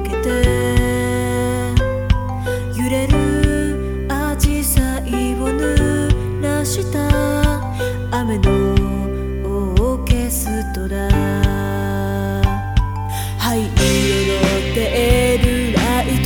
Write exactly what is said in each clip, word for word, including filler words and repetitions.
けて揺れるアジサイを濡らした雨のオーケストラ、灰色のテールライト、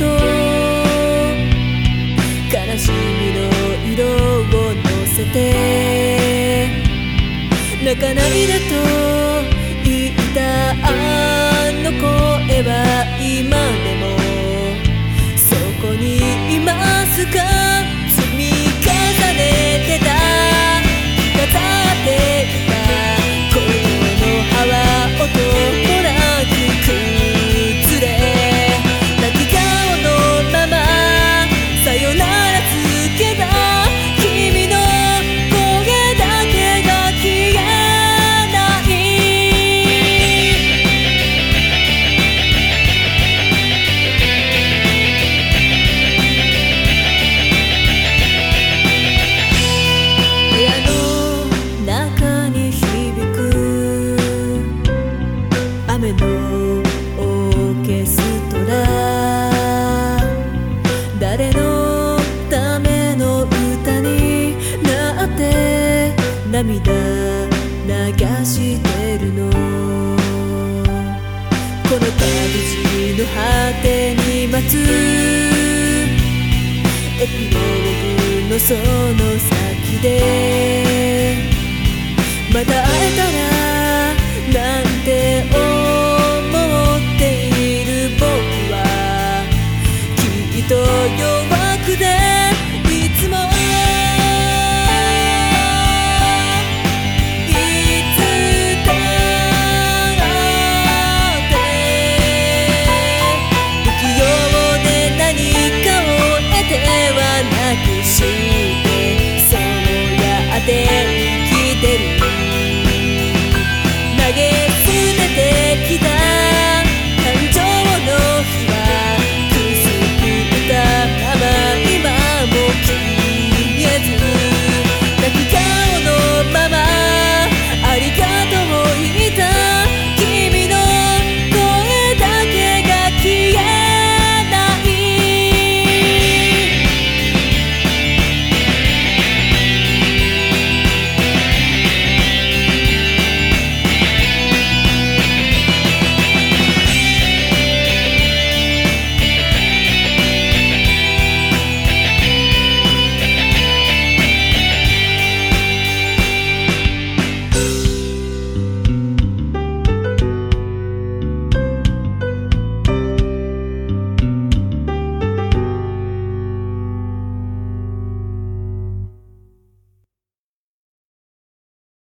悲しみの色を乗せて泣かないでと言ったあの声は今でもそこにいますか。積み重ねてた飾っていた恋の葉は音もなく崩れ、泣き顔のままさよならつけた君の声だけが消え雨のオーケストラ、誰のための歌になって涙流してるの。この旅路の果てに待つエピローグのその先でまた会えたら